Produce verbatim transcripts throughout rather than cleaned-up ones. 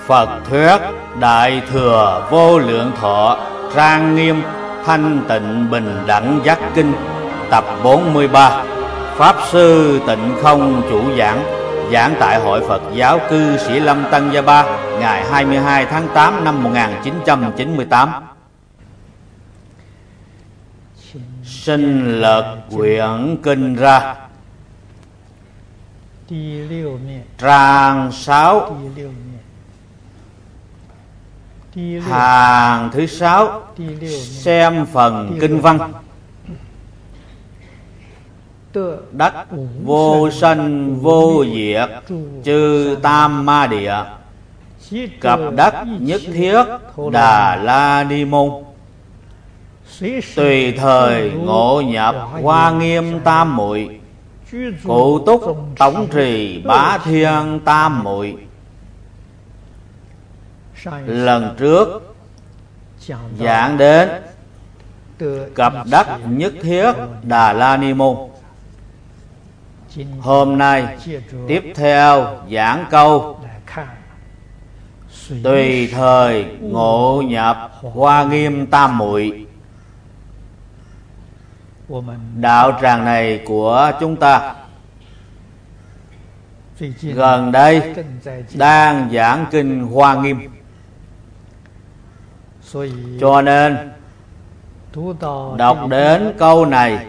Phật thuyết Đại Thừa Vô Lượng Thọ Trang Nghiêm Thanh Tịnh Bình Đẳng Giác Kinh tập bốn mươi ba. Pháp Sư Tịnh Không chủ giảng, giảng tại Hội Phật Giáo Cư Sĩ Lâm Tân Gia Ba ngày hai mươi hai tháng tám năm một nghìn chín trăm chín mươi tám. Sinh lật quyển kinh ra. Trang sáu, hàng thứ sáu, xem phần kinh văn. Đắc vô sanh vô diệt chư tam ma địa, cập đắc nhất thiết Đà La Ni Môn, tùy thời ngộ nhập Hoa Nghiêm tam muội, cụ túc tổng trì bá thiên tam muội. Lần trước giảng đến cập đắc nhất thiết Đà La Ni Môn. Hôm nay tiếp theo giảng câu tùy thời ngộ nhập Hoa Nghiêm tam muội. Đạo tràng này của chúng ta gần đây đang giảng kinh Hoa Nghiêm, cho nên đọc đến câu này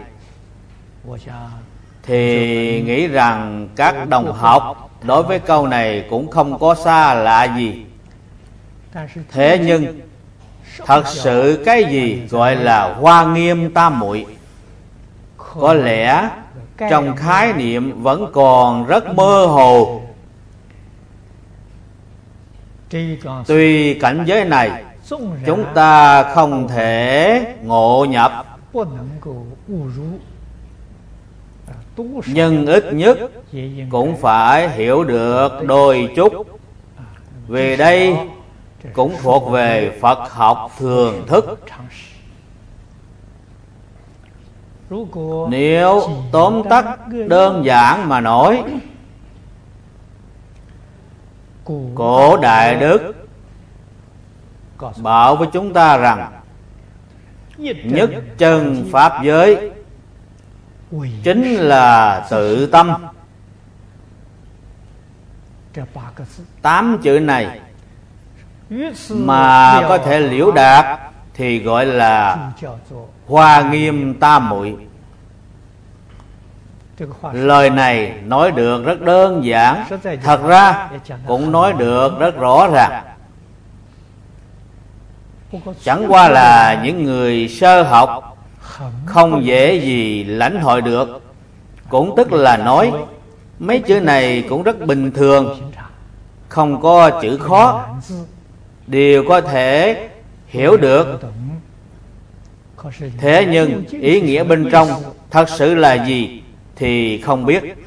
thì nghĩ rằng các đồng học đối với câu này cũng không có xa lạ gì. Thế nhưng thật sự cái gì gọi là Hoa Nghiêm tam muội, có lẽ trong khái niệm vẫn còn rất mơ hồ. Tuy cảnh giới này chúng ta không thể ngộ nhập, nhưng ít nhất cũng phải hiểu được đôi chút, vì đây cũng thuộc về Phật học thường thức. Nếu tóm tắt đơn giản mà nói, cổ Đại Đức bảo với chúng ta rằng nhất chân pháp giới chính là tự tâm. Tám chữ này mà có thể liễu đạt thì gọi là Hoa Nghiêm tam muội. Lời này nói được rất đơn giản, thật ra cũng nói được rất rõ ràng. Chẳng qua là những người sơ học không dễ gì lãnh hội được. Cũng tức là nói mấy chữ này cũng rất bình thường, không có chữ khó, đều có thể hiểu được. Thế nhưng ý nghĩa bên trong thật sự là gì thì không biết.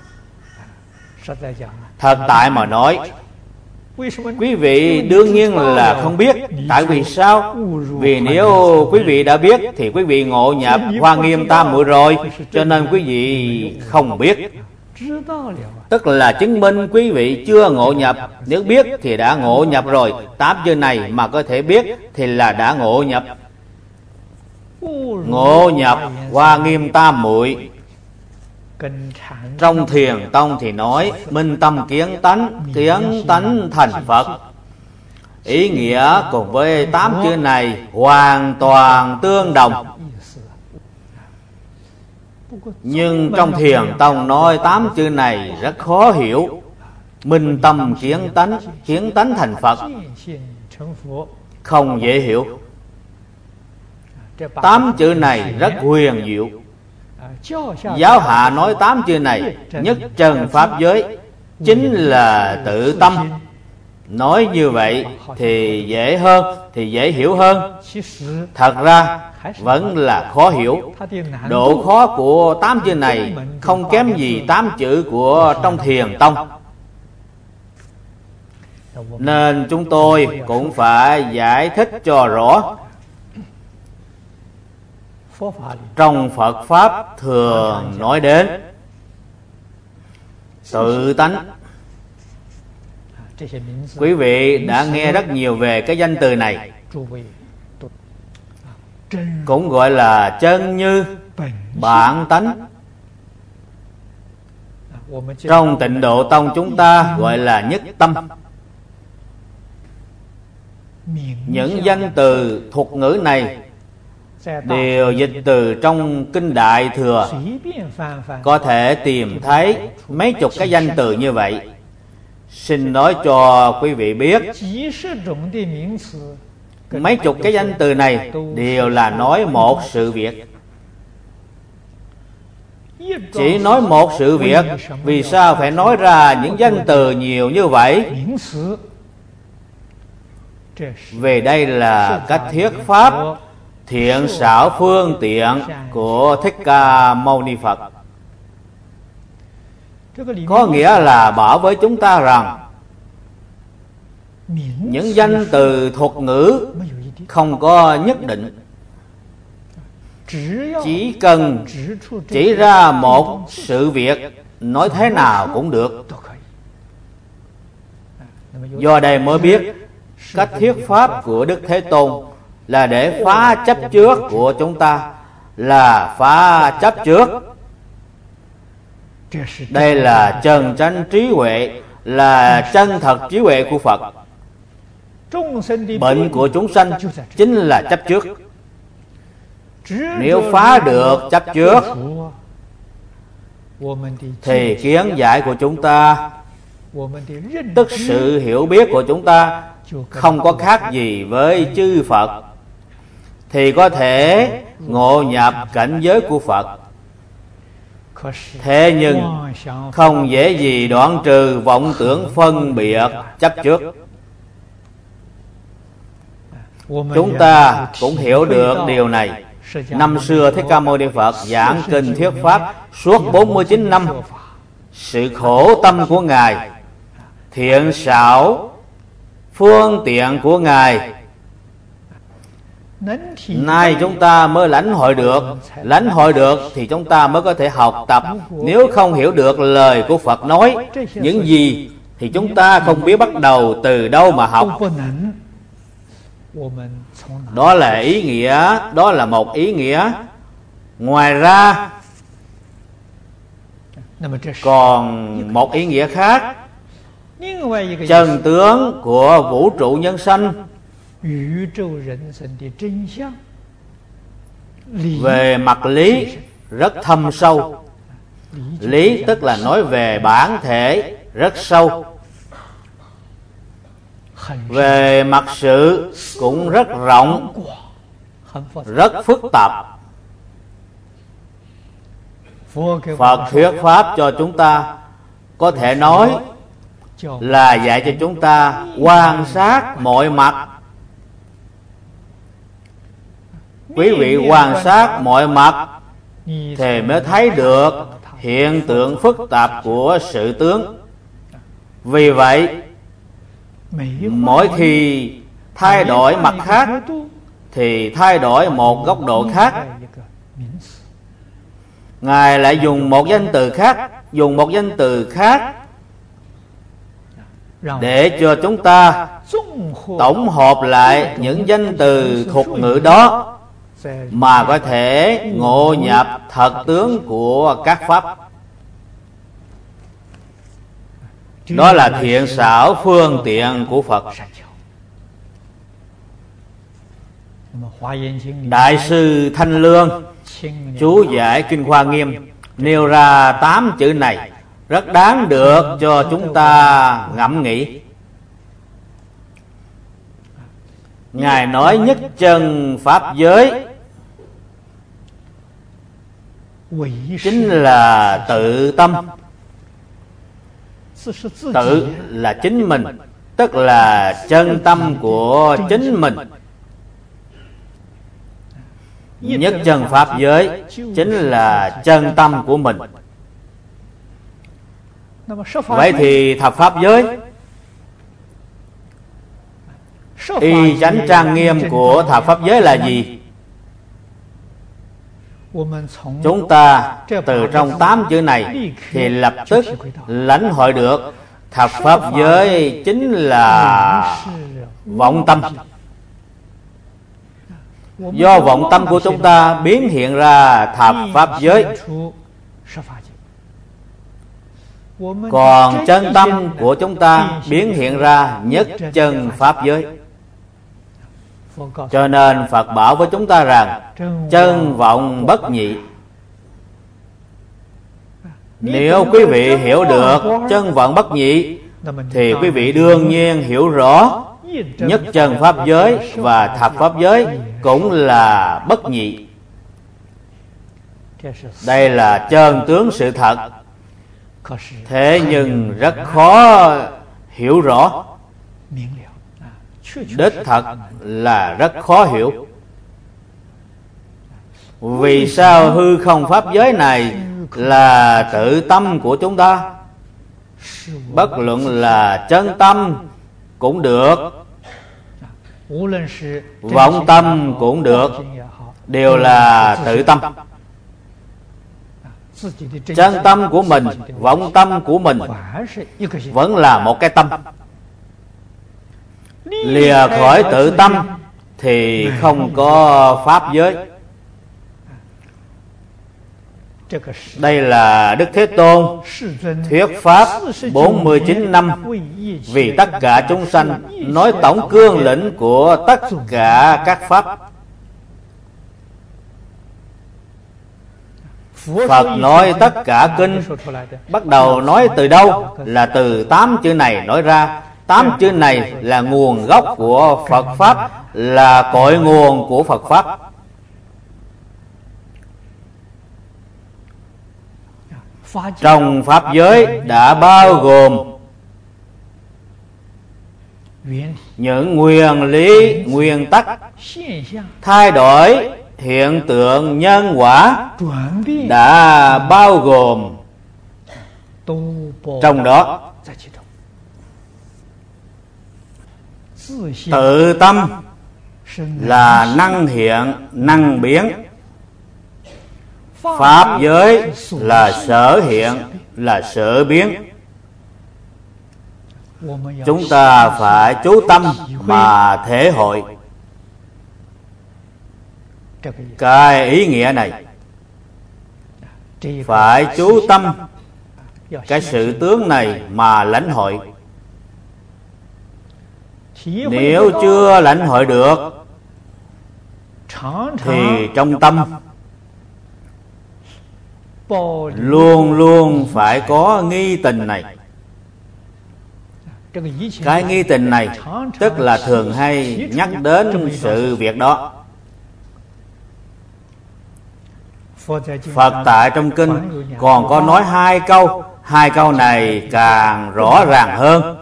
Thật tại mà nói, quý vị đương nhiên là không biết. Tại vì sao? Vì nếu quý vị đã biết thì quý vị ngộ nhập Hoa Nghiêm tam muội rồi, cho nên quý vị không biết. Tức là chứng minh quý vị chưa ngộ nhập. Nếu biết thì đã ngộ nhập rồi. Tám chữ này mà có thể biết thì là đã ngộ nhập. Ngộ nhập Hoa Nghiêm tam muội. Trong Thiền Tông thì nói minh tâm kiến tánh, kiến tánh thành Phật. Ý nghĩa cùng với tám chữ này hoàn toàn tương đồng. Nhưng trong Thiền Tông nói tám chữ này rất khó hiểu. Minh tâm kiến tánh, kiến tánh thành Phật, không dễ hiểu. Tám chữ này rất huyền diệu. Giáo hạ nói tám chữ này nhất chân pháp giới chính là tự tâm. Nói như vậy thì dễ hơn, thì dễ hiểu hơn. Thật ra vẫn là khó hiểu. Độ khó của tám chữ này không kém gì tám chữ của trong Thiền Tông. Nên chúng tôi cũng phải giải thích cho rõ. Trong Phật Pháp thường nói đến tự tánh, Quý vị đã nghe rất nhiều về cái danh từ này, cũng gọi là chân như, bản tánh. Trong Tịnh Độ Tông chúng ta gọi là nhất tâm. Những danh từ thuật ngữ này đều dịch từ trong Kinh Đại Thừa. Có thể tìm thấy mấy chục cái danh từ như vậy. Xin nói cho quý vị biết, mấy chục cái danh từ này đều là nói một sự việc. Chỉ nói một sự việc, vì sao phải nói ra những danh từ nhiều như vậy? Về đây là cách thuyết pháp thiện xảo phương tiện của Thích Ca Mâu Ni Phật. Có nghĩa là bảo với chúng ta rằng những danh từ thuật ngữ không có nhất định, chỉ cần chỉ ra một sự việc, nói thế nào cũng được. Do đây mới biết cách thuyết pháp của Đức Thế Tôn là để phá chấp trước của chúng ta, là phá chấp trước. Đây là chân chánh trí huệ, là chân thật trí huệ của Phật. Bệnh của chúng sanh chính là chấp trước. Nếu phá được chấp trước thì kiến giải của chúng ta, tức sự hiểu biết của chúng ta không có khác gì với chư Phật, thì có thể ngộ nhập cảnh giới của Phật. Thế nhưng không dễ gì đoạn trừ vọng tưởng phân biệt chấp trước. Chúng ta cũng hiểu được điều này. Năm xưa Thích Ca Mâu Ni Phật giảng kinh thuyết pháp suốt bốn mươi chín năm. Sự khổ tâm của Ngài, thiện xảo phương tiện của Ngài, nay chúng ta mới lãnh hội được. Lãnh hội được thì chúng ta mới có thể học tập. Nếu không hiểu được lời của Phật nói những gì thì chúng ta không biết bắt đầu từ đâu mà học. Đó là ý nghĩa, đó là một ý nghĩa. Ngoài ra còn một ý nghĩa khác. Chân tướng của vũ trụ nhân sanh về mặt lý rất thâm sâu. Lý tức là nói về bản thể rất sâu. Về mặt sự cũng rất rộng, rất phức tạp. Phật thuyết pháp cho chúng ta, có thể nói là dạy cho chúng ta quan sát mọi mặt. Quý vị quan sát mọi mặt thì mới thấy được hiện tượng phức tạp của sự tướng. Vì vậy, mỗi khi thay đổi mặt khác thì thay đổi một góc độ khác. Ngài lại dùng một danh từ khác, dùng một danh từ khác để cho chúng ta tổng hợp lại những danh từ thuật ngữ đó mà có thể ngộ nhập thật tướng của các pháp. Đó là thiện xảo phương tiện của Phật. Đại sư Thanh Lương chú giải Kinh Hoa Nghiêm nêu ra tám chữ này rất đáng được cho chúng ta ngẫm nghĩ. Ngài nói nhất chân pháp giới chính là tự tâm. Tự là chính mình, tức là chân tâm của chính mình. Nhất chân pháp giới chính là chân tâm của mình. Vậy thì thập pháp giới, y chánh trang nghiêm của thập pháp giới là gì? Chúng ta từ trong tám chữ này thì lập tức lãnh hội được Thập pháp giới chính là vọng tâm. Do vọng tâm của chúng ta biến hiện ra thập pháp giới. Còn chân tâm của chúng ta biến hiện ra nhất chân pháp giới. Cho nên Phật bảo với chúng ta rằng chân vọng bất nhị. Nếu quý vị hiểu được chân vọng bất nhị thì quý vị đương nhiên hiểu rõ nhất chân pháp giới và thập pháp giới cũng là bất nhị. Đây là chân tướng sự thật. Thế nhưng rất khó hiểu rõ. Đích thật là rất khó hiểu. Vì sao hư không pháp giới này là tự tâm của chúng ta? Bất luận là chân tâm cũng được, vọng tâm cũng được, đều là tự tâm. Chân tâm của mình, vọng tâm của mình vẫn là một cái tâm. Lìa khỏi tự tâm thì không có pháp giới. Đây là Đức Thế Tôn thuyết pháp bốn mươi chín năm vì tất cả chúng sanh, nói tổng cương lĩnh của tất cả các pháp. Phật nói tất cả kinh, bắt đầu nói từ đâu? Là từ tám chữ này nói ra. Tám chữ này là nguồn gốc của Phật Pháp, là cội nguồn của Phật Pháp. Trong Pháp giới đã bao gồm những nguyên lý, nguyên tắc, thay đổi, hiện tượng, nhân quả đã bao gồm trong đó. Tự tâm là năng hiện, năng biến. Pháp giới là sở hiện, là sở biến. Chúng ta phải chú tâm mà thể hội cái ý nghĩa này. Phải chú tâm cái sự tướng này mà lãnh hội. Nếu chưa lãnh hội được thì trong tâm luôn luôn phải có nghi tình này. Cái nghi tình này tức là thường hay nhắc đến sự việc đó. Phật tại trong kinh còn có nói hai câu. Hai câu này càng rõ ràng hơn.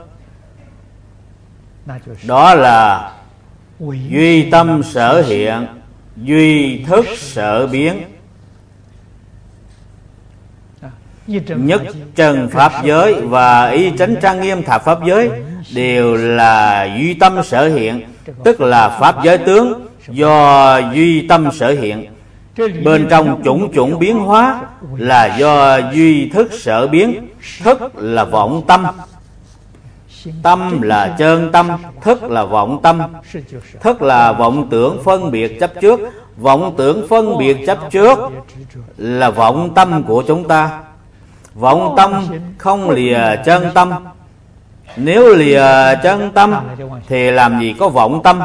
Đó là duy tâm sở hiện, duy thức sở biến. Nhất chân pháp giới và y chánh trang nghiêm thập pháp giới đều là duy tâm sở hiện, tức là pháp giới tướng do duy tâm sở hiện. Bên trong chủng chủng biến hóa là do duy thức sở biến. Thức là vọng tâm, tâm là chân tâm, thức là vọng tâm. Thức là vọng tưởng phân biệt chấp trước. Vọng tưởng phân biệt chấp trước là vọng tâm của chúng ta. Vọng tâm không lìa chân tâm. Nếu lìa chân tâm thì làm gì có vọng tâm.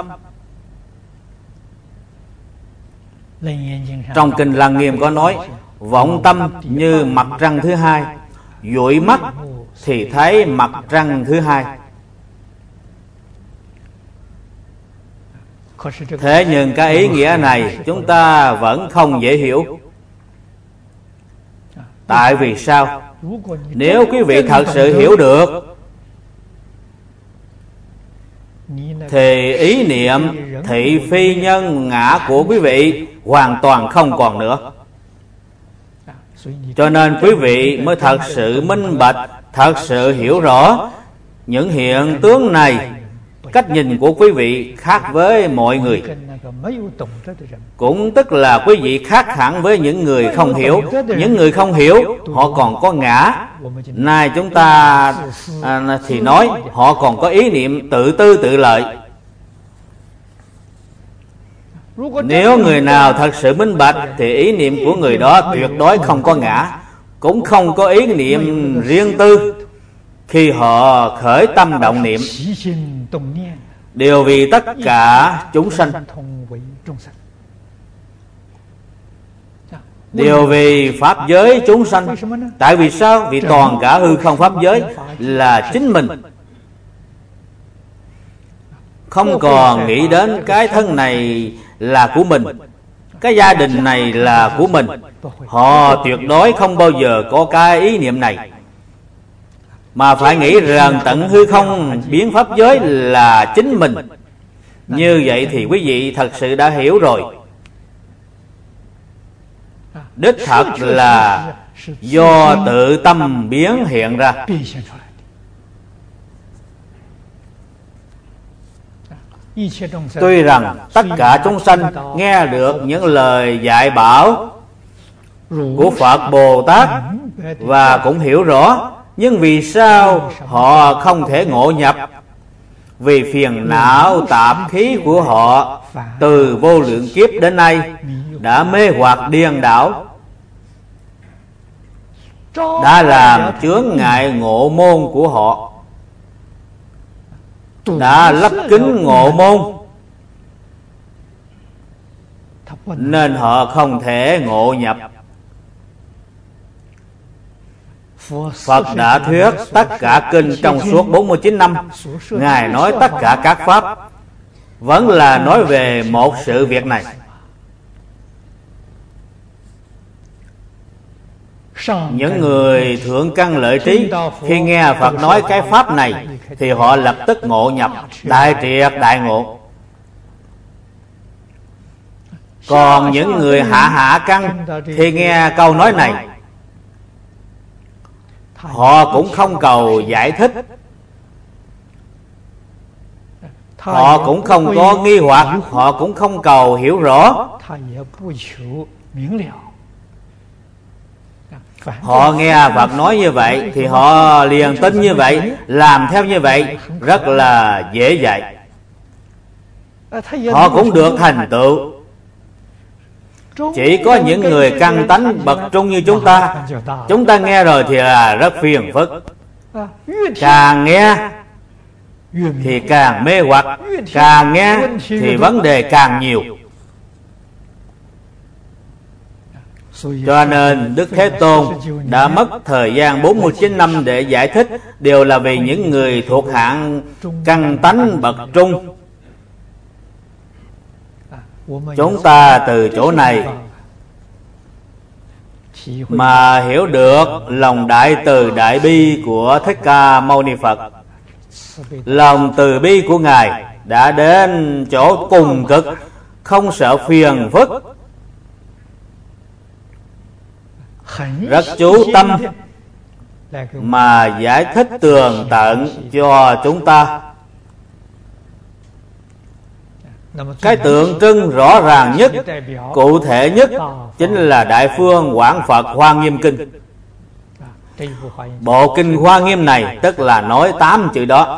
Trong kinh Lăng Nghiêm có nói vọng tâm như mặt trăng thứ hai, dụi mắt thì thấy mặt trăng thứ hai. Thế nhưng cái ý nghĩa này chúng ta vẫn không dễ hiểu. Tại vì sao? Nếu quý vị thật sự hiểu được thì ý niệm thị phi nhân ngã của quý vị hoàn toàn không còn nữa. Cho nên quý vị mới thật sự minh bạch, thật sự hiểu rõ những hiện tướng này cách nhìn của quý vị khác với mọi người. Cũng tức là quý vị khác hẳn với những người không hiểu. Những người không hiểu họ còn có ngã. Nay chúng ta à, thì nói họ còn có ý niệm tự tư tự lợi. Nếu người nào thật sự minh bạch thì ý niệm của người đó tuyệt đối không có ngã, cũng không có ý niệm riêng tư. Khi họ khởi tâm động niệm đều vì tất cả chúng sanh, đều vì pháp giới chúng sanh. Tại vì sao? Vì toàn cả hư không pháp giới là chính mình, không còn nghĩ đến cái thân này là của mình, cái gia đình này là của mình. Họ tuyệt đối không bao giờ có cái ý niệm này, mà phải nghĩ rằng tận hư không biến pháp giới là chính mình. Như vậy thì quý vị thật sự đã hiểu rồi. Đích thật là do tự tâm biến hiện ra. Tuy rằng tất cả chúng sanh nghe được những lời dạy bảo của Phật Bồ Tát và cũng hiểu rõ, nhưng vì sao họ không thể ngộ nhập? Vì phiền não tạp khí của họ từ vô lượng kiếp đến nay đã mê hoặc điên đảo, đã làm chướng ngại ngộ môn của họ, đã lấp kín ngộ môn, nên họ không thể ngộ nhập. Phật đã thuyết tất cả kinh trong suốt bốn mươi chín năm. Ngài nói tất cả các pháp vẫn là nói về một sự việc này. Những người thượng căn lợi trí khi nghe Phật nói cái pháp này thì họ lập tức ngộ nhập, đại triệt đại ngộ. Còn những người hạ hạ căn khi nghe câu nói này, họ cũng không cầu giải thích, họ cũng không có nghi hoặc, họ cũng không cầu hiểu rõ. Họ nghe Phật nói như vậy thì họ liền tin như vậy, làm theo như vậy rất là dễ dạy. Họ cũng được thành tựu. Chỉ có những người căn tánh bậc trung như chúng ta, chúng ta nghe rồi thì là rất phiền phức. Càng nghe thì càng mê hoặc, càng nghe thì vấn đề càng nhiều. Cho nên Đức Thế Tôn đã mất thời gian bốn mươi chín năm để giải thích, đều là vì những người thuộc hạng căn tánh bậc trung. Chúng ta từ chỗ này mà hiểu được lòng đại từ đại bi của Thích Ca Mâu Ni Phật. Lòng từ bi của Ngài đã đến chỗ cùng cực, không sợ phiền phức, rất chú tâm mà giải thích tường tận cho chúng ta. Cái tượng trưng rõ ràng nhất, cụ thể nhất chính là Đại Phương Quảng Phật Hoa Nghiêm Kinh. Bộ kinh Hoa Nghiêm này tức là nói tám chữ đó.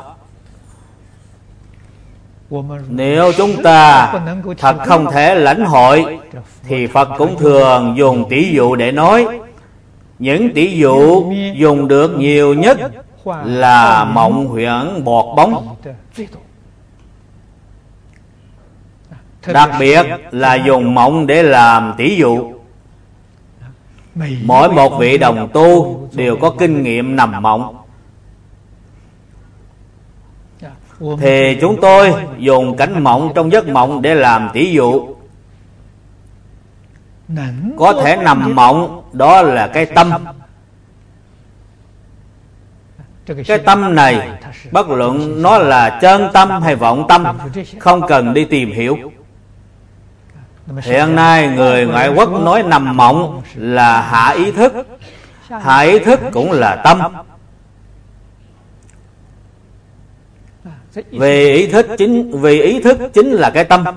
Nếu chúng ta thật không thể lãnh hội thì Phật cũng thường dùng tỷ dụ để nói. Những tỷ dụ dùng được nhiều nhất là mộng huyễn bọt bóng, đặc biệt là dùng mộng để làm tỷ dụ. Mỗi một vị đồng tu đều có kinh nghiệm nằm mộng, thì chúng tôi dùng cảnh mộng trong giấc mộng để làm tỷ dụ. Có thể nằm mộng, đó là cái tâm. Cái tâm này, bất luận nó là chân tâm hay vọng tâm, không cần đi tìm hiểu. Hiện nay người ngoại quốc nói nằm mộng là hạ ý thức. Hạ ý thức cũng là tâm. Vì ý thức chính vì ý thức chính là cái tâm.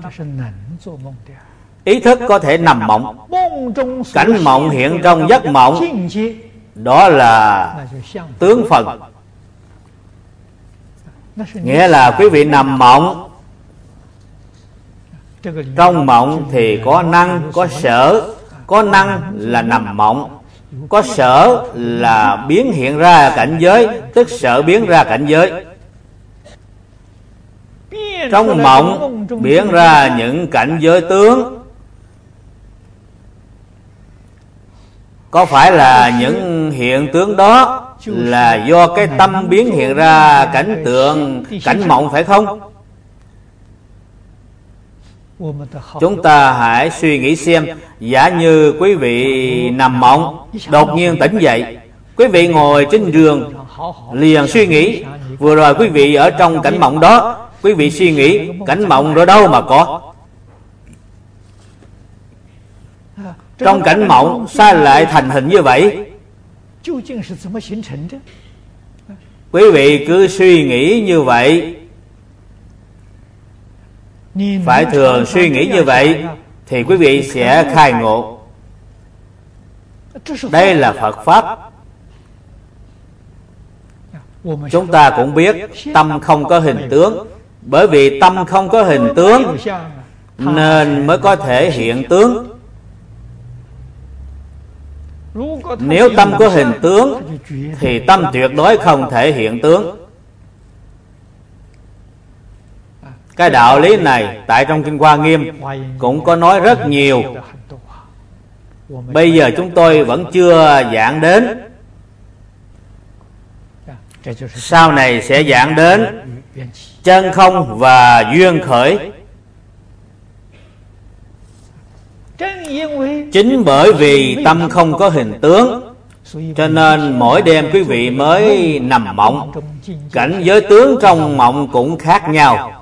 Ý thức có thể nằm mộng. Cảnh mộng hiện trong giấc mộng, đó là tướng phần. Nghĩa là quý vị nằm mộng, trong mộng thì có năng, có sở. Có năng là nằm mộng, có sở là biến hiện ra cảnh giới, tức sở biến ra cảnh giới. Trong mộng biến ra những cảnh giới tướng, có phải là những hiện tướng đó là do cái tâm biến hiện ra cảnh tượng, cảnh mộng phải không? Chúng ta hãy suy nghĩ xem, giả như quý vị nằm mộng, đột nhiên tỉnh dậy, quý vị ngồi trên giường liền suy nghĩ, vừa rồi quý vị ở trong cảnh mộng đó, quý vị suy nghĩ cảnh mộng rồi đâu mà có. Trong cảnh mộng sao lại thành hình như vậy? Quý vị cứ suy nghĩ như vậy, phải thường suy nghĩ như vậy thì quý vị sẽ khai ngộ. Đây là Phật Pháp. Chúng ta cũng biết tâm không có hình tướng. Bởi vì tâm không có hình tướng nên mới có thể hiện tướng. Nếu tâm có hình tướng thì tâm tuyệt đối không thể hiện tướng. Cái đạo lý này tại trong Kinh Hoa Nghiêm cũng có nói rất nhiều. Bây giờ chúng tôi vẫn chưa giảng đến, sau này sẽ giảng đến chân không và duyên khởi. Chính bởi vì tâm không có hình tướng, cho nên mỗi đêm quý vị mới nằm mộng. Cảnh giới tướng trong mộng cũng khác nhau.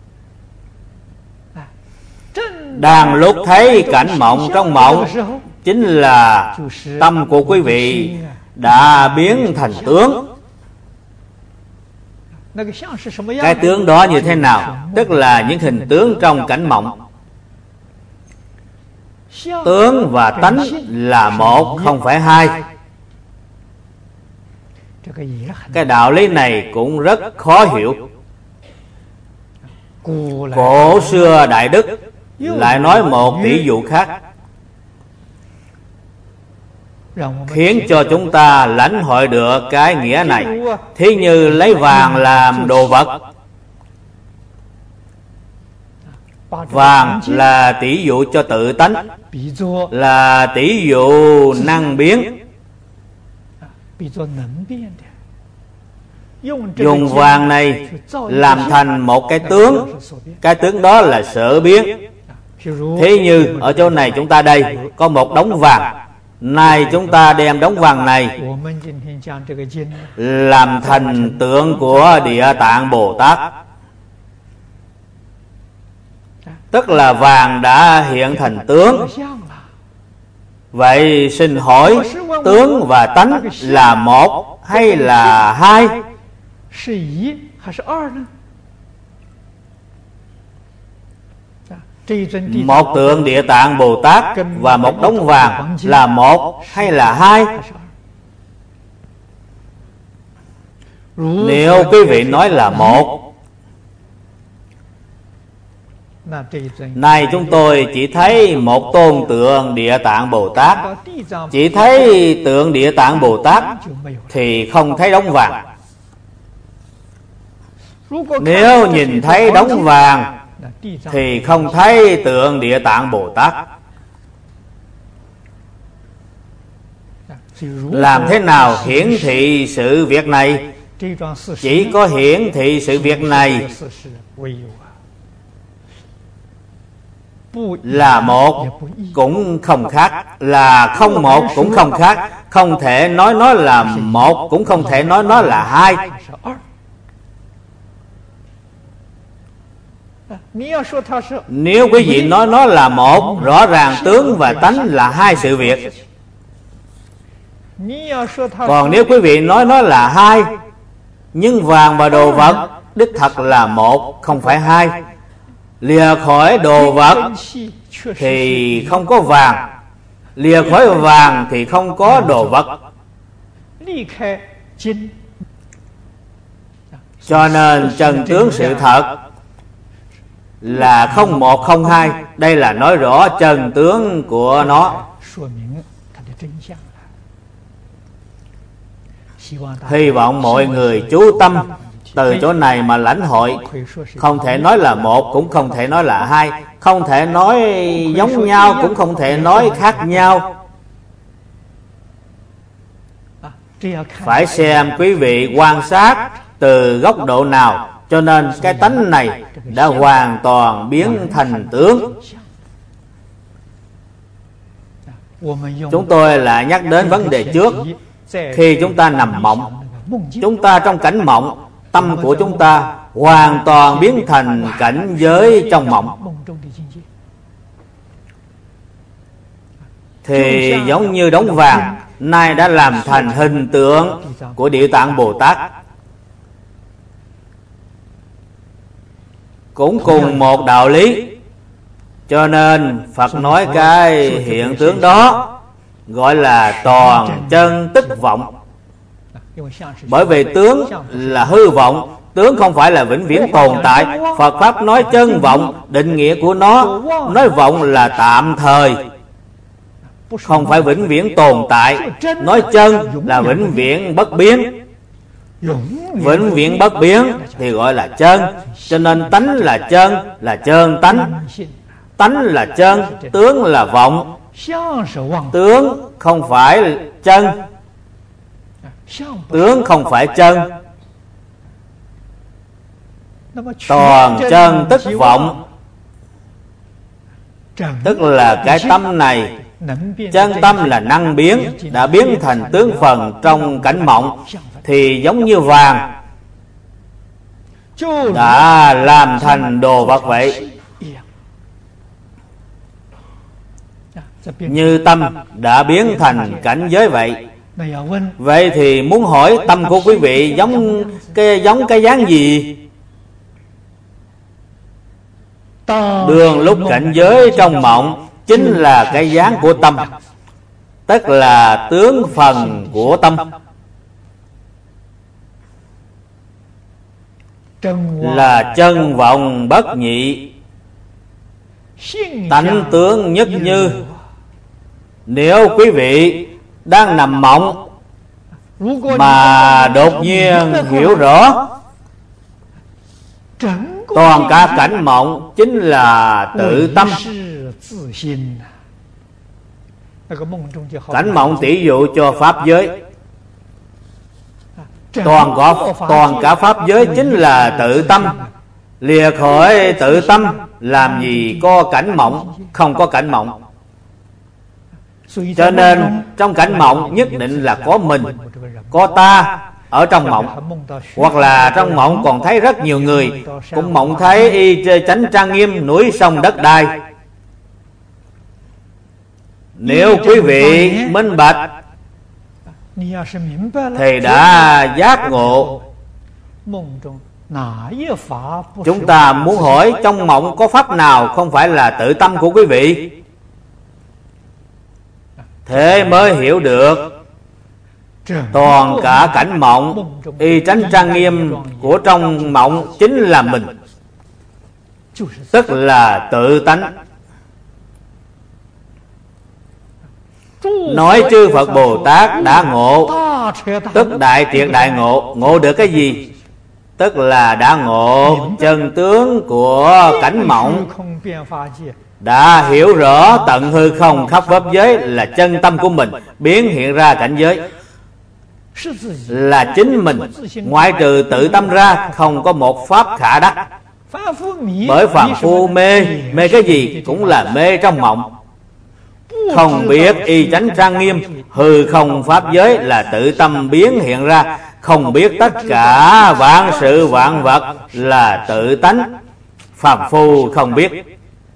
Đang lúc thấy cảnh mộng trong mộng, chính là tâm của quý vị đã biến thành tướng. Cái tướng đó như thế nào? Tức là những hình tướng trong cảnh mộng. Tướng và tánh là một, không phải hai. Cái đạo lý này cũng rất khó hiểu. Cổ xưa Đại Đức lại nói một ví dụ khác, khiến cho chúng ta lãnh hội được cái nghĩa này. Thí như lấy vàng làm đồ vật. Vàng là tỷ dụ cho tự tánh, là tỷ dụ năng biến. Dùng vàng này làm thành một cái tướng, cái tướng đó là sở biến. Thế như ở chỗ này chúng ta đây có một đống vàng, nay chúng ta đem đống vàng này làm thành tượng của Địa Tạng Bồ Tát. Tức là vàng đã hiện thành tướng. Vậy xin hỏi, tướng và tánh là một hay là hai? Một tượng Địa Tạng Bồ Tát và một đống vàng là một hay là hai? Nếu quý vị nói là một, nay chúng tôi chỉ thấy một tôn tượng Địa Tạng Bồ Tát, chỉ thấy tượng Địa Tạng Bồ Tát thì không thấy đống vàng. Nếu nhìn thấy đống vàng thì không thấy tượng Địa Tạng Bồ Tát. Làm thế nào hiển thị sự việc này? Chỉ có hiển thị sự việc này là một cũng không khác, là không một cũng không khác. Không thể nói nó là một, cũng không thể nói nó là hai. Nếu quý vị nói nó là một, rõ ràng tướng và tánh là hai sự việc. Còn nếu quý vị nói nó là hai, nhưng vàng và đồ vật đích thật là một, không phải hai. Lìa khỏi đồ vật thì không có vàng, lìa khỏi vàng thì không có đồ vật. Cho nên chân tướng sự thật là không một không hai. Đây là nói rõ chân tướng của nó. Hy vọng mọi người chú tâm từ chỗ này mà lãnh hội. Không thể nói là một, cũng không thể nói là hai. Không thể nói giống nhau, cũng không thể nói khác nhau. Phải xem quý vị quan sát từ góc độ nào. Cho nên cái tánh này đã hoàn toàn biến thành tướng. Chúng tôi lại nhắc đến vấn đề trước. Khi chúng ta nằm mộng, chúng ta trong cảnh mộng, tâm của chúng ta hoàn toàn biến thành cảnh giới trong mộng. Thì giống như đống vàng nay đã làm thành hình tượng của Địa Tạng Bồ Tát. Cũng cùng một đạo lý. Cho nên Phật nói cái hiện tướng đó gọi là toàn chân tức vọng. Bởi vì tướng là hư vọng, tướng không phải là vĩnh viễn tồn tại. Phật Pháp nói chân vọng, định nghĩa của nó, nói vọng là tạm thời, không phải vĩnh viễn tồn tại. Nói chân là vĩnh viễn bất biến. Vĩnh viễn bất biến thì gọi là chân. Cho nên tánh là chân, là chân tánh. Tánh là chân, tướng là vọng. Tướng không phải chân, tướng không phải chân. Toàn chân tức vọng, tức là cái tâm này. Chân tâm là năng biến, đã biến thành tướng phần trong cảnh mộng. Thì giống như vàng đã làm thành đồ vật vậy. Như tâm đã biến thành cảnh giới vậy. Vậy thì muốn hỏi tâm của quý vị giống cái, giống cái dáng gì? Đường lúc cảnh giới trong mộng chính là cái dáng của tâm, tức là tướng phần của tâm. Là chân vọng bất nhị, tánh tướng nhất như. Nếu quý vị đang nằm mộng mà đột nhiên hiểu rõ toàn cả cảnh mộng chính là tự tâm. Cảnh mộng tỷ dụ cho pháp giới. Toàn cả, toàn cả pháp giới chính là tự tâm. Lìa khỏi tự tâm làm gì có cảnh mộng, không có cảnh mộng. Cho nên trong cảnh mộng nhất định là có mình, có ta ở trong mộng. Hoặc là trong mộng còn thấy rất nhiều người, cũng mộng thấy y chánh trang nghiêm núi sông đất đai. Nếu quý vị minh bạch thì đã giác ngộ. Chúng ta muốn hỏi trong mộng có pháp nào không phải là tự tâm của quý vị? Thế mới hiểu được toàn cả cảnh mộng y chánh trang nghiêm của trong mộng chính là mình, tức là tự tánh. Nói chư Phật Bồ Tát đã ngộ, tức đại triệt đại ngộ. Ngộ được cái gì? Tức là đã ngộ chân tướng của cảnh mộng, đã hiểu rõ tận hư không khắp pháp giới là chân tâm của mình, biến hiện ra cảnh giới là chính mình. Ngoại trừ tự tâm ra không có một pháp khả đắc. Bởi phàm phu mê, mê cái gì cũng là mê trong mộng. Không biết y chánh trang nghiêm hư không pháp giới là tự tâm biến hiện ra. Không biết tất cả vạn sự vạn vật là tự tánh, phàm phu không biết.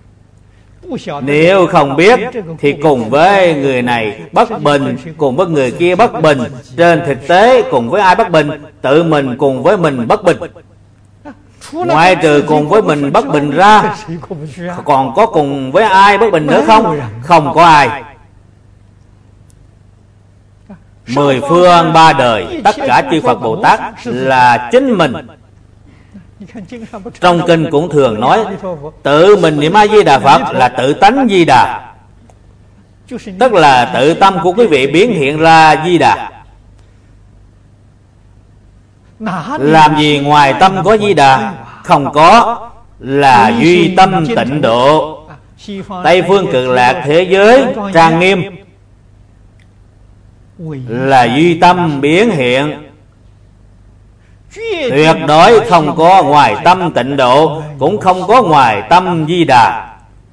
Nếu không biết thì cùng với người này bất bình, cùng với người kia bất bình. Trên thực tế cùng với ai bất bình? Tự mình cùng với mình bất bình. Ngoại trừ cùng với mình bất bình ra, còn có cùng với ai bất bình nữa không? Không có ai. Mười phương ba đời, tất cả chư Phật Bồ Tát là chính mình. Trong kinh cũng thường nói tự mình niệm A Di Đà Phật là tự tánh Di Đà, tức là tự tâm của quý vị biến hiện ra Di Đà. Làm gì ngoài tâm có Di Đà? Không có, là duy tâm tịnh độ. Tây phương Cực Lạc thế giới trang nghiêm là duy tâm biến hiện, tuyệt đối không có ngoài tâm tịnh độ, cũng không có ngoài tâm Di Đà.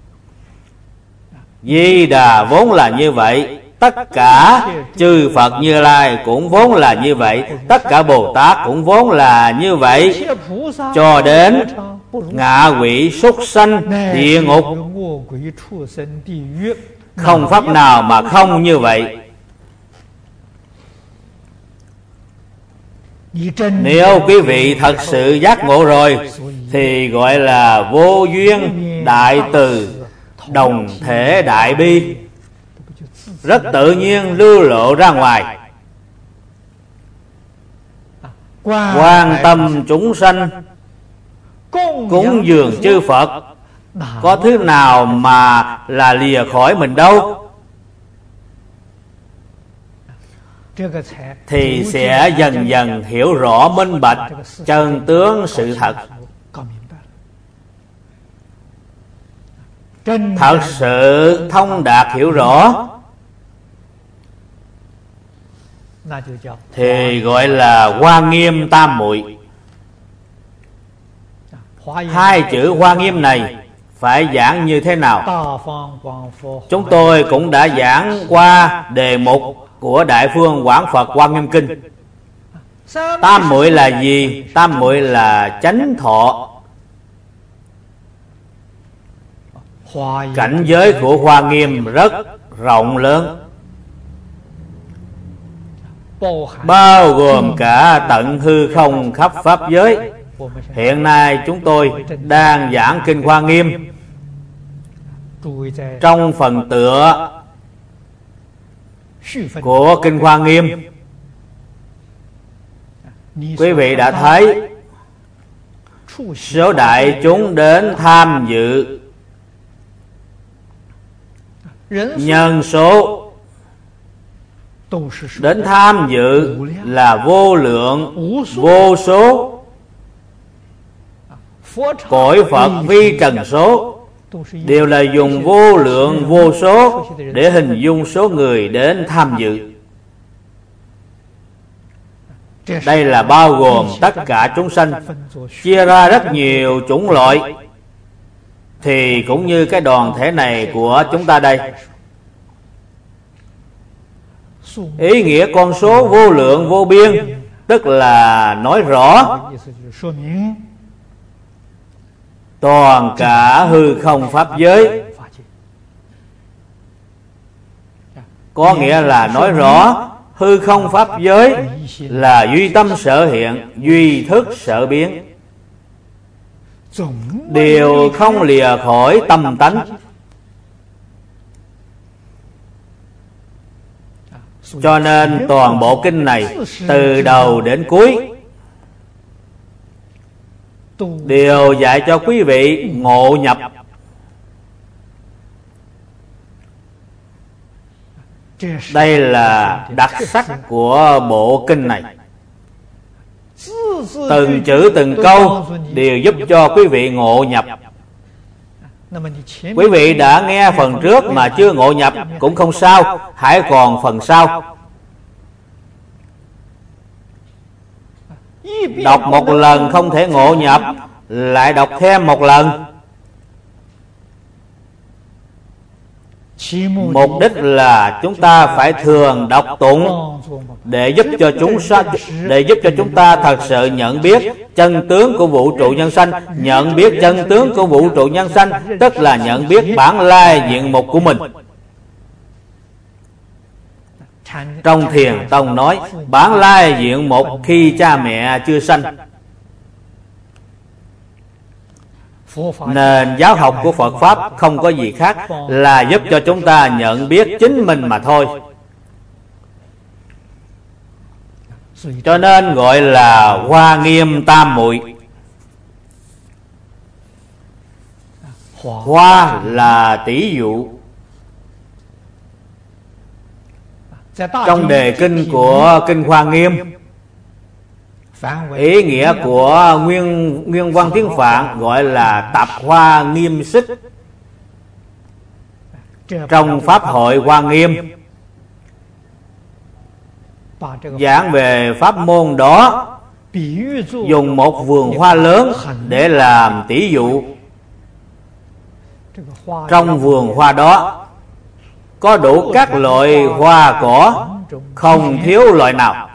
Di Đà vốn là như vậy, tất cả chư Phật Như Lai cũng vốn là như vậy, tất cả Bồ Tát cũng vốn là như vậy, cho đến ngạ quỷ súc sanh địa ngục, không pháp nào mà không như vậy. Nếu quý vị thật sự giác ngộ rồi thì gọi là vô duyên đại từ đồng thể đại bi, rất tự nhiên lưu lộ ra ngoài. Quan tâm chúng sanh, cúng dường chư Phật, có thứ nào mà là lìa khỏi mình đâu. Thì sẽ dần dần hiểu rõ minh bạch chân tướng sự thật. Thật sự thông đạt hiểu rõ thì gọi là Hoa Nghiêm Tam Muội. Hai chữ Hoa Nghiêm này phải giảng như thế nào? Chúng tôi cũng đã giảng qua đề mục của Đại Phương Quảng Phật Hoa Nghiêm Kinh. Tam muội là gì? Tam muội là chánh thọ. Cảnh giới của Hoa Nghiêm rất rộng lớn, bao gồm cả tận hư không khắp pháp giới. Hiện nay chúng tôi đang giảng Kinh Hoa Nghiêm. Trong phần tựa của Kinh Hoa Nghiêm, quý vị đã thấy số đại chúng đến tham dự, nhân số đến tham dự là vô lượng vô số. Cõi Phật vi trần số đều là dùng vô lượng vô số để hình dung số người đến tham dự. Đây là bao gồm tất cả chúng sanh, chia ra rất nhiều chủng loại. Thì cũng như cái đoàn thể này của chúng ta đây, ý nghĩa con số vô lượng vô biên, tức là nói rõ toàn cả hư không pháp giới. Có nghĩa là nói rõ hư không pháp giới là duy tâm sở hiện, duy thức sở biến, đều không lìa khỏi tâm tánh. Cho nên toàn bộ kinh này từ đầu đến cuối đều dạy cho quý vị ngộ nhập. Đây là đặc sắc của bộ kinh này. Từng chữ từng câu đều giúp cho quý vị ngộ nhập. Quý vị đã nghe phần trước mà chưa ngộ nhập cũng không sao, hãy còn phần sau. Đọc một lần không thể ngộ nhập, lại đọc thêm một lần. Mục đích là chúng ta phải thường đọc tụng để giúp cho chúng để giúp cho chúng ta thật sự nhận biết chân tướng của vũ trụ nhân sanh. Nhận biết chân tướng của vũ trụ nhân sanh tức là nhận biết bản lai diện mục của mình. Trong Thiền Tông nói bản lai diện mục khi cha mẹ chưa sanh. Nền giáo học của Phật Pháp không có gì khác là giúp cho chúng ta nhận biết chính mình mà thôi. Cho nên gọi là Hoa Nghiêm Tam Muội. Hoa là tỷ dụ. Trong đề kinh của Kinh Hoa Nghiêm, ý nghĩa của nguyên nguyên văn tiếng Phạn gọi là Tập Hoa Nghiêm Xích. Trong Pháp hội Hoa Nghiêm giảng về pháp môn đó, dùng một vườn hoa lớn để làm tỷ dụ. Trong vườn hoa đó có đủ các loại hoa cỏ, không thiếu loại nào,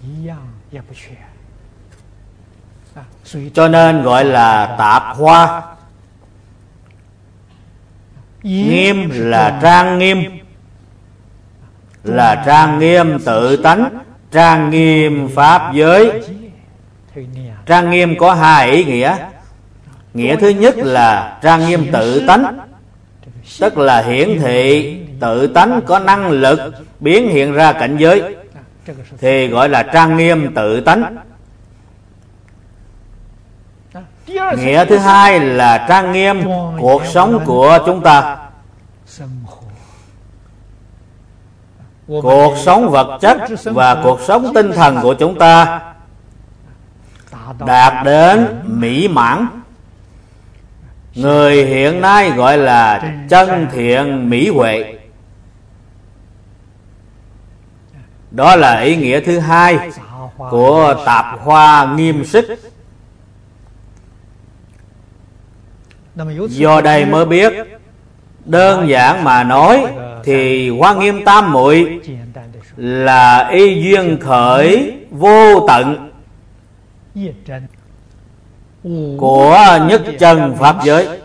cho nên gọi là tạp hoa. Nghiêm là trang nghiêm, là trang nghiêm tự tánh, trang nghiêm pháp giới. Trang nghiêm có hai ý nghĩa. Nghĩa thứ nhất là trang nghiêm tự tánh, tức là hiển thị tự tánh có năng lực biến hiện ra cảnh giới, thì gọi là trang nghiêm tự tánh. Nghĩa thứ hai là trang nghiêm cuộc sống của chúng ta. Cuộc sống vật chất và cuộc sống tinh thần của chúng ta đạt đến mỹ mãn. Người hiện nay gọi là chân thiện mỹ huệ. Đó là ý nghĩa thứ hai của Tạp Hoa Nghiêm Xích. Do đây mới biết, đơn giản mà nói thì Hoa Nghiêm Tam Muội là y duyên khởi vô tận của nhất chân pháp giới.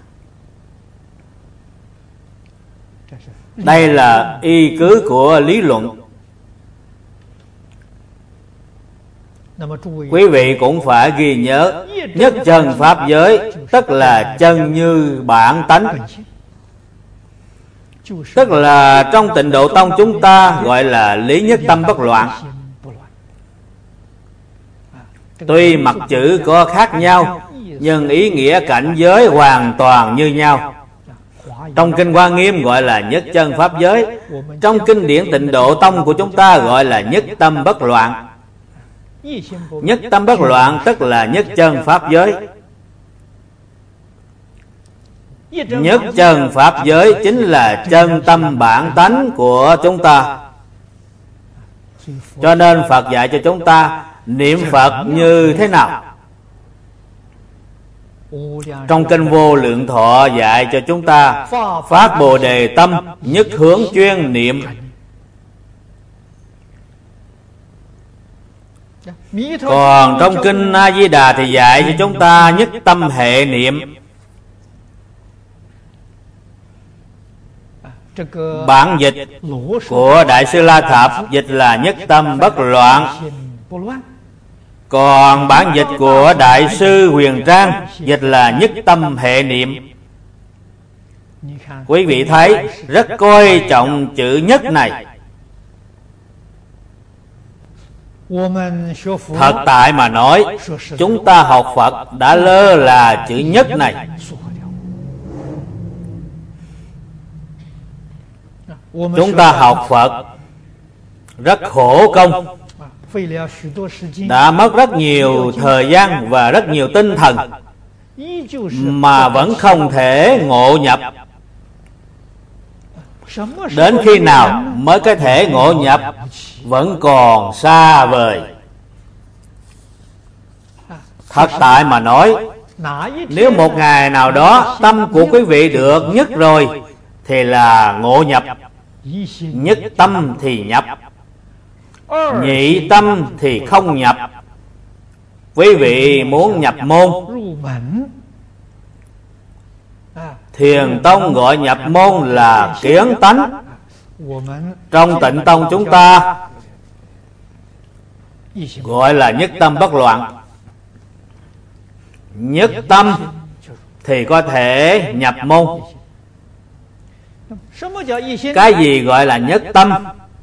Đây là y cứ của lý luận. Quý vị cũng phải ghi nhớ, nhất chân pháp giới tức là chân như bản tánh, tức là trong Tịnh Độ Tông chúng ta gọi là lý nhất tâm bất loạn. Tuy mặt chữ có khác nhau, nhưng ý nghĩa cảnh giới hoàn toàn như nhau. Trong Kinh Hoa Nghiêm gọi là nhất chân pháp giới, trong kinh điển Tịnh Độ Tông của chúng ta gọi là nhất tâm bất loạn. Nhất tâm bất loạn tức là nhất chân pháp giới. Nhất chân pháp giới chính là chân tâm bản tánh của chúng ta. Cho nên Phật dạy cho chúng ta niệm Phật như thế nào. Trong Kinh Vô Lượng Thọ dạy cho chúng ta phát Bồ Đề tâm, nhất hướng chuyên niệm. Còn trong Kinh A Di Đà thì dạy cho chúng ta nhất tâm hệ niệm. Bản dịch của Đại sư La Thập dịch là nhất tâm bất loạn. Còn bản dịch của Đại sư Huyền Trang dịch là nhất tâm hệ niệm. Quý vị thấy rất coi trọng chữ nhất này. Thật tại mà nói, chúng ta học Phật đã lơ là chữ nhất này. Chúng ta học Phật rất khổ công, đã mất rất nhiều thời gian và rất nhiều tinh thần, mà vẫn không thể ngộ nhập. Đến khi nào mới có thể ngộ nhập vẫn còn xa vời. Thật tại mà nói, nếu một ngày nào đó tâm của quý vị được nhất rồi thì là ngộ nhập. Nhất tâm thì nhập, nhị tâm thì không nhập. Quý vị muốn nhập môn, Thiền Tông gọi nhập môn là kiến tánh. Trong Tịnh Tông chúng ta gọi là nhất tâm bất loạn. Nhất tâm thì có thể nhập môn. Cái gì gọi là nhất tâm?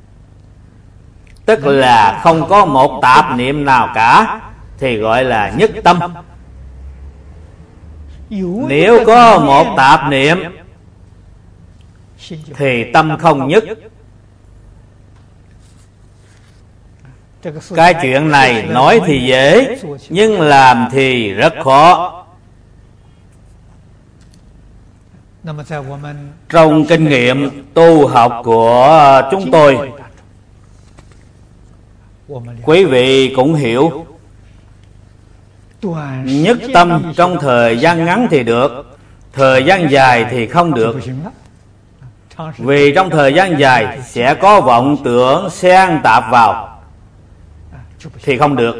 Tức là không có một tạp niệm nào cả thì gọi là nhất tâm. Nếu có một tạp niệm thì tâm không nhất. Cái chuyện này nói thì dễ, nhưng làm thì rất khó. Trong kinh nghiệm tu học của chúng tôi, quý vị cũng hiểu, nhất tâm trong thời gian ngắn thì được, thời gian dài thì không được. Vì trong thời gian dài sẽ có vọng tưởng xen tạp vào thì không được.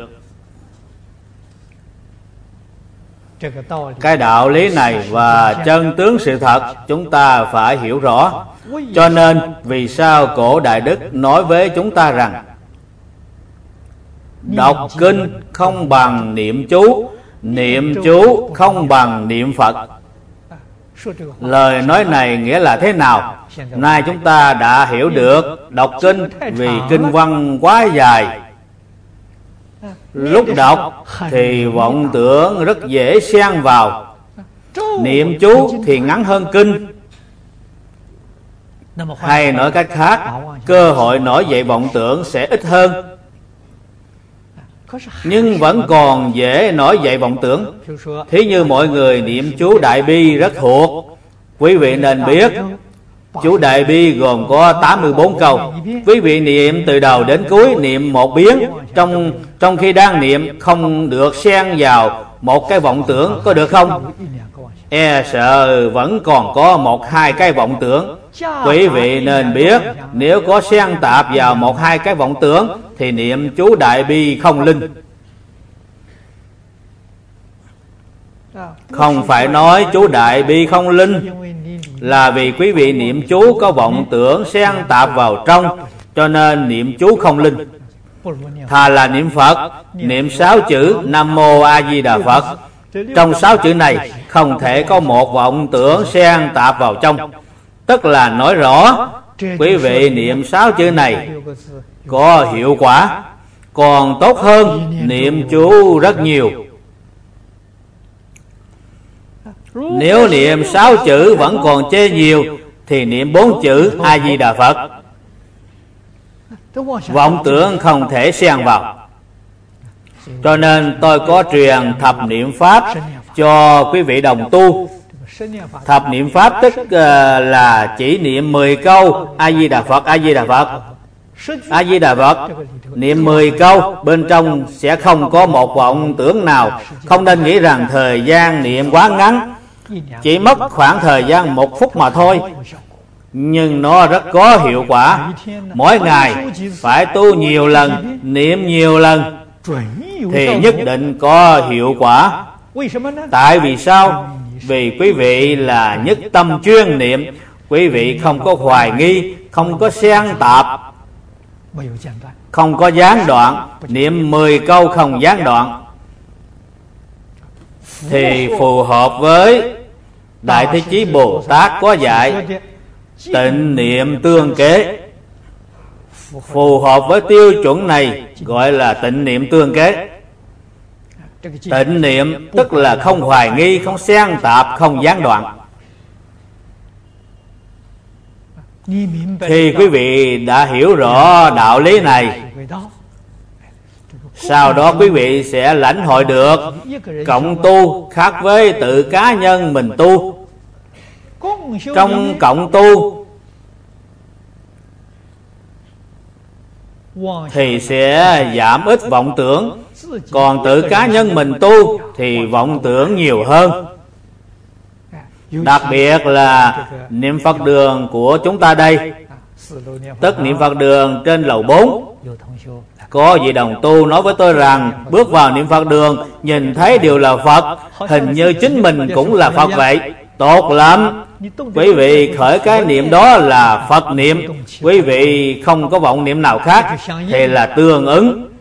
Cái đạo lý này và chân tướng sự thật chúng ta phải hiểu rõ. Cho nên vì sao cổ Đại Đức nói với chúng ta rằng đọc kinh không bằng niệm chú, niệm chú không bằng niệm Phật. Lời nói này nghĩa là thế nào? Nay chúng ta đã hiểu được. Đọc kinh vì kinh văn quá dài, lúc đọc thì vọng tưởng rất dễ xen vào. Niệm chú thì ngắn hơn kinh. Hay nói cách khác, cơ hội nổi dậy vọng tưởng sẽ ít hơn, nhưng vẫn còn dễ nổi dậy vọng tưởng. Thí như mọi người niệm chú Đại Bi rất thuộc. Quý vị nên biết chú Đại Bi gồm có tám mươi bốn câu. Quý vị niệm từ đầu đến cuối, niệm một biến. Trong trong khi đang niệm không được xen vào một cái vọng tưởng, có được không? E sợ vẫn còn có một hai cái vọng tưởng. Quý vị nên biết, nếu có xen tạp vào một hai cái vọng tưởng thì niệm chú Đại Bi không linh. Không phải nói chú Đại Bi không linh là vì quý vị niệm chú có vọng tưởng xen tạp vào trong, cho nên niệm chú không linh. Thà là niệm Phật, niệm sáu chữ Nam Mô A Di Đà Phật. Trong sáu chữ này không thể có một vọng tưởng xen tạp vào trong. Tức là nói rõ quý vị niệm sáu chữ này có hiệu quả, còn tốt hơn niệm chú rất nhiều. Nếu niệm sáu chữ vẫn còn chê nhiều thì niệm bốn chữ A Di Đà Phật. Vọng tưởng không thể xen vào. Cho nên tôi có truyền thập niệm pháp cho quý vị đồng tu. Thập niệm pháp tức uh, là chỉ niệm mười câu A Di Đà Phật, A Di Đà Phật, A Di Đà Phật. Niệm mười câu, bên trong sẽ không có một vọng tưởng nào. Không nên nghĩ rằng thời gian niệm quá ngắn, chỉ mất khoảng thời gian một phút mà thôi, nhưng nó rất có hiệu quả. Mỗi ngày phải tu nhiều lần, niệm nhiều lần thì nhất định có hiệu quả. Tại vì sao? Vì quý vị là nhất tâm chuyên niệm. Quý vị không có hoài nghi, không có xen tạp, không có gián đoạn. Niệm mười câu không gián đoạn thì phù hợp với Đại Thế Chí Bồ Tát có dạy tịnh niệm tương kế. Phù hợp với tiêu chuẩn này gọi là tịnh niệm tương kế. Tịnh niệm tức là không hoài nghi, không xen tạp, không gián đoạn. Khi quý vị đã hiểu rõ đạo lý này, sau đó quý vị sẽ lãnh hội được cộng tu khác với tự cá nhân mình tu. Trong cộng tu thì sẽ giảm ít vọng tưởng, còn tự cá nhân mình tu thì vọng tưởng nhiều hơn. Đặc biệt là niệm Phật đường của chúng ta đây, tức niệm Phật đường trên lầu bốn. Có vị đồng tu nói với tôi rằng bước vào niệm Phật đường nhìn thấy đều là Phật, hình như chính mình cũng là Phật vậy. Tốt lắm. Quý vị khởi cái niệm đó là Phật niệm, quý vị không có vọng niệm nào khác thì là tương ứng.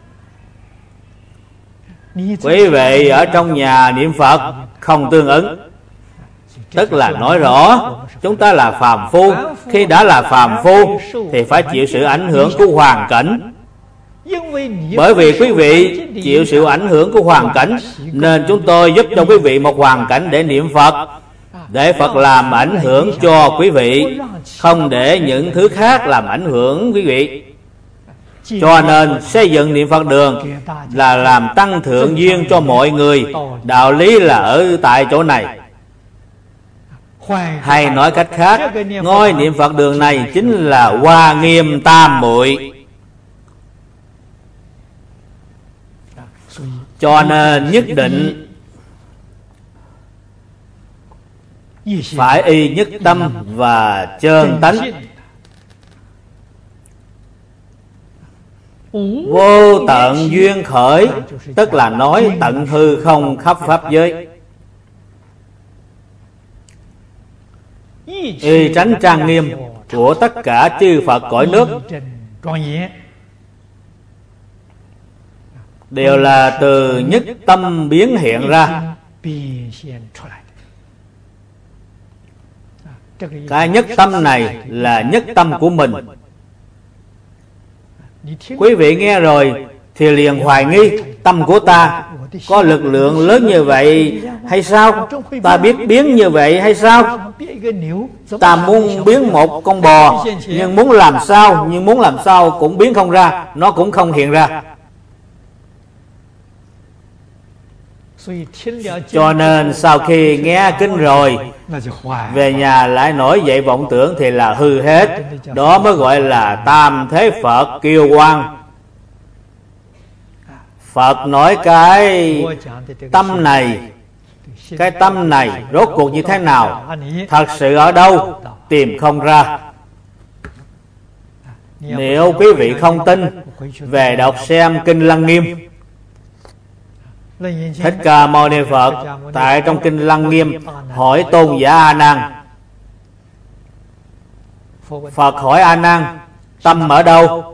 Quý vị ở trong nhà niệm Phật không tương ứng. Tức là nói rõ chúng ta là phàm phu. Khi đã là phàm phu thì phải chịu sự ảnh hưởng của hoàn cảnh. Bởi vì quý vị chịu sự ảnh hưởng của hoàn cảnh, nên chúng tôi giúp cho quý vị một hoàn cảnh để niệm Phật, để Phật làm ảnh hưởng cho quý vị, không để những thứ khác làm ảnh hưởng quý vị. Cho nên xây dựng niệm Phật đường là làm tăng thượng duyên cho mọi người. Đạo lý là ở tại chỗ này. Hay nói cách khác, ngôi niệm Phật đường này chính là Hoa Nghiêm Tam Muội. Cho nên nhất định phải y nhất tâm và chân tánh. Vô tận duyên khởi, tức là nói tận hư không khắp pháp giới. Y tránh trang nghiêm của tất cả chư Phật cõi nước đều là từ nhất tâm biến hiện ra. Cái nhất tâm này là nhất tâm của mình. Quý vị nghe rồi thì liền hoài nghi, tâm của ta có lực lượng lớn như vậy hay sao? Ta biết biến như vậy hay sao? Ta muốn biến một con bò, nhưng muốn làm sao, nhưng muốn làm sao cũng biến không ra, nó cũng không hiện ra. Cho nên sau khi nghe kinh rồi, về nhà lại nổi dậy vọng tưởng thì là hư hết. Đó mới gọi là tam thế Phật kiêu quang. Phật nói cái tâm này, cái tâm này rốt cuộc như thế nào, thật sự ở đâu, tìm không ra. Nếu quý vị không tin, về đọc xem kinh Lăng Nghiêm. Thích Ca Mâu Ni Phật tại trong kinh Lăng Nghiêm hỏi tôn giả A Nan. Phật hỏi A Nan, tâm ở đâu?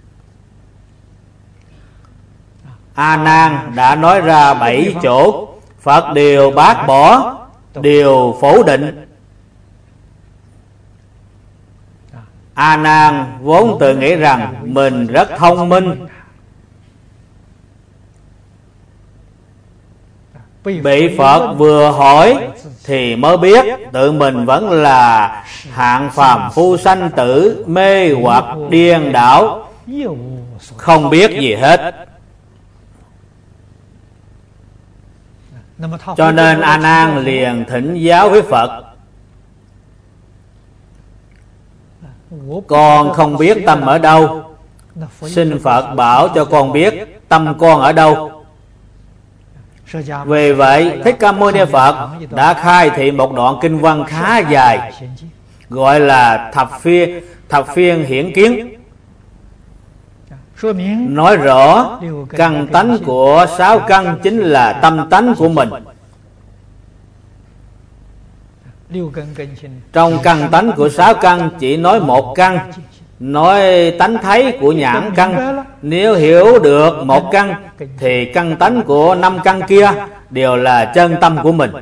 A Nan đã nói ra bảy chỗ. Phật đều bác bỏ, đều phủ định. A Nan vốn tự nghĩ rằng mình rất thông minh, bị Phật vừa hỏi thì mới biết tự mình vẫn là hạng phàm phu sanh tử, mê hoặc điên đảo, không biết gì hết. Cho nên A Nan liền thỉnh giáo với Phật. Con không biết tâm ở đâu, xin Phật bảo cho con biết tâm con ở đâu. Vì vậy Thích Ca Mâu Ni Phật đã khai thị một đoạn kinh văn khá dài, gọi là thập phiên thập phiên hiển kiến, nói rõ căn tánh của sáu căn chính là tâm tánh của mình. Trong căn tánh của sáu căn chỉ nói một căn, nói tánh thấy của nhãn căn. Nếu hiểu được một căn thì căn tánh của năm căn kia đều là chân tâm của mình.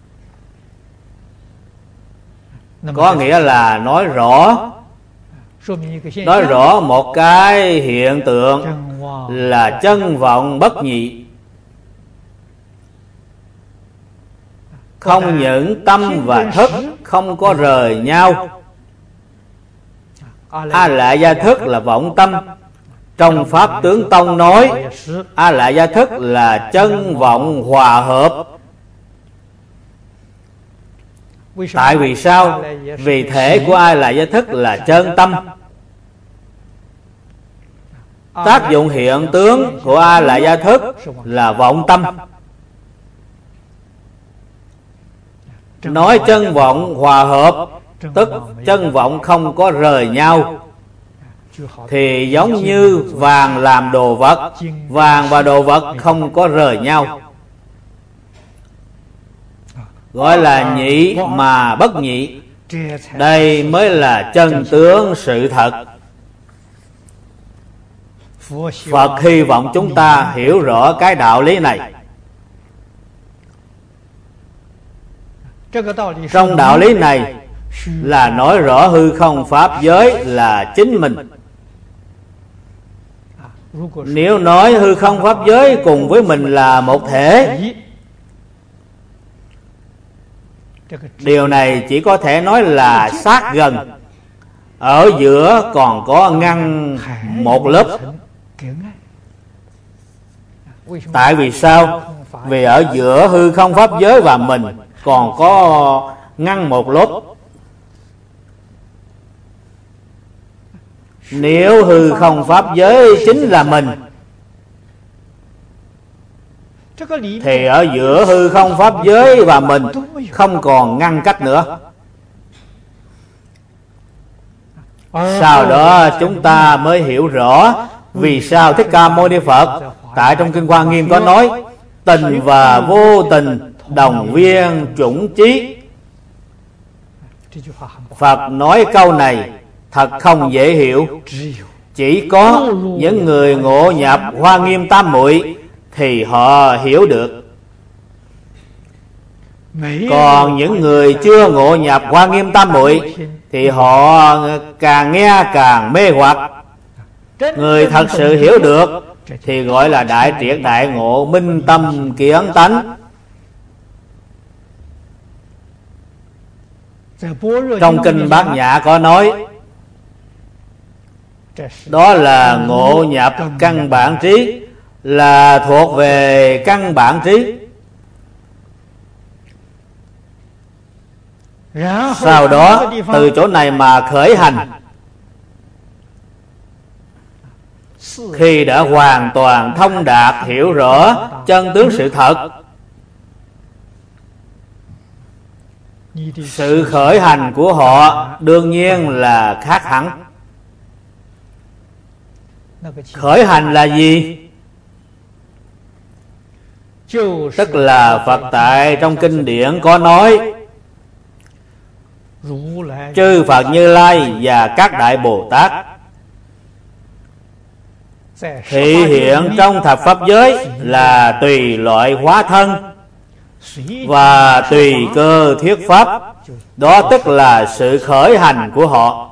Có nghĩa là nói rõ Nói rõ một cái hiện tượng là chân vọng bất nhị. Không những tâm và thức không có rời nhau. A Lại Gia Thức là vọng tâm. Trong Pháp Tướng Tông nói A Lại Gia Thức là chân vọng hòa hợp. Tại vì sao? Vì thể của A Lại Gia Thức là chân tâm. Tác dụng hiện tướng của A Lại Gia Thức là vọng tâm. Nói chân vọng hòa hợp, tức chân vọng không có rời nhau, thì giống như vàng làm đồ vật, vàng và đồ vật không có rời nhau, gọi là nhị mà bất nhị. Đây mới là chân tướng sự thật. Phật hy vọng chúng ta hiểu rõ cái đạo lý này. Trong đạo lý này là nói rõ hư không pháp giới là chính mình. Nếu nói hư không pháp giới cùng với mình là một thể, điều này chỉ có thể nói là sát gần, ở giữa còn có ngăn một lớp. Tại vì sao? Vì ở giữa hư không pháp giới và mình còn có ngăn một lớp. Nếu hư không pháp giới chính là mình, thì ở giữa hư không pháp giới và mình không còn ngăn cách nữa. Sau đó chúng ta mới hiểu rõ vì sao Thích Ca Mâu Ni Phật tại trong Kinh Hoa Nghiêm có nói tình và vô tình đồng viên chủng chí. Phật nói câu này thật không dễ hiểu. Chỉ có những người ngộ nhập Hoa Nghiêm Tam Muội thì họ hiểu được. Còn những người chưa ngộ nhập Hoa Nghiêm Tam Muội thì họ càng nghe càng mê hoặc. Người thật sự hiểu được thì gọi là đại triệt đại ngộ, minh tâm kiến tánh. Trong Kinh Bát Nhã có nói, đó là ngộ nhập căn bản trí, là thuộc về căn bản trí. Sau đó từ chỗ này mà khởi hành. Khi đã hoàn toàn thông đạt hiểu rõ chân tướng sự thật, sự khởi hành của họ đương nhiên là khác hẳn. Khởi hành là gì? Tức là Phật tại trong kinh điển có nói, chư Phật Như Lai và các đại Bồ Tát thị hiện trong thập pháp giới là tùy loại hóa thân và tùy cơ thuyết pháp. Đó tức là sự khởi hành của họ.